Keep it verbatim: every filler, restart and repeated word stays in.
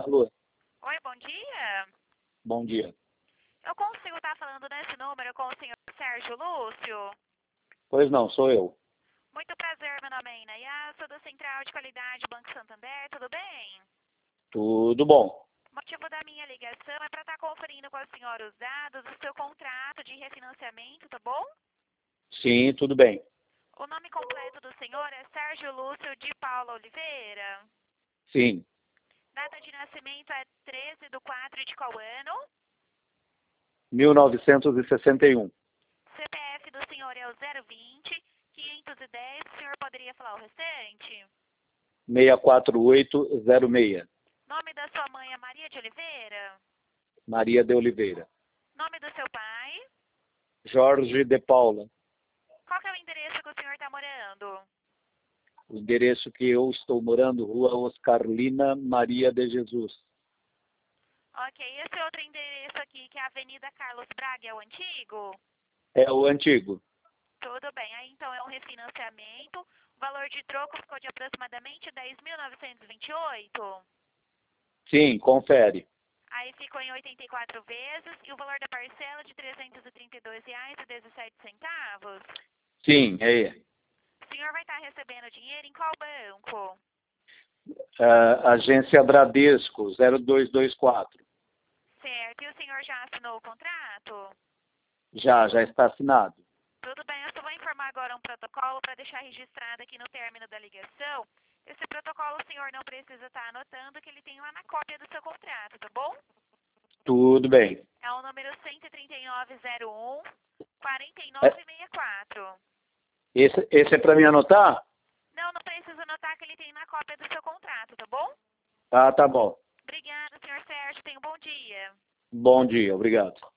Alô? Oi, bom dia. Bom dia. Eu consigo estar falando nesse número com o senhor Sérgio Lúcio? Pois não, sou eu. Muito prazer, meu nome é Inaya, sou da Central de Qualidade Banco Santander, tudo bem? Tudo bom. O motivo da minha ligação é para estar conferindo com a senhora os dados do seu contrato de refinanciamento, tá bom? Sim, tudo bem. O nome completo do senhor é Sérgio Lúcio de Paula Oliveira. Sim. Data de nascimento é treze de quatro de qual ano? mil novecentos e sessenta e um. C P F do senhor é o zero vinte, quinhentos e dez, o senhor poderia falar o restante? seis quatro oito zero seis. Nome da sua mãe é Maria de Oliveira? Maria de Oliveira. Nome do seu pai? Jorge de Paula. Qual que é o endereço que o senhor está morando? O endereço que eu estou morando, Rua Oscarlina Maria de Jesus. Ok, esse outro endereço aqui, que é a Avenida Carlos Braga, é o antigo? É o antigo. Tudo bem, aí então é um refinanciamento. O valor de troco ficou de aproximadamente dez mil novecentos e vinte e oito. Sim, confere. Aí ficou em oitenta e quatro vezes e o valor da parcela de trezentos e trinta e dois reais e dezessete centavos. Sim, é ele. O senhor vai estar recebendo dinheiro em qual banco? Uh, agência Bradesco, zero dois dois quatro. Certo, e o senhor já assinou o contrato? Já, já está assinado. Tudo bem, eu só vou informar agora um protocolo para deixar registrado aqui no término da ligação. Esse protocolo o senhor não precisa estar anotando, que ele tem lá na cópia do seu contrato, tá bom? Tudo bem. É o número cento e trinta e nove zero um, quarenta e É, nove sessenta e quatro. esse, esse é para mim anotar? Não, não precisa anotar, que ele tem na cópia do seu contrato, tá bom? Ah, tá bom. Obrigada, senhor Sérgio. Tenha um bom dia. Bom dia, obrigado.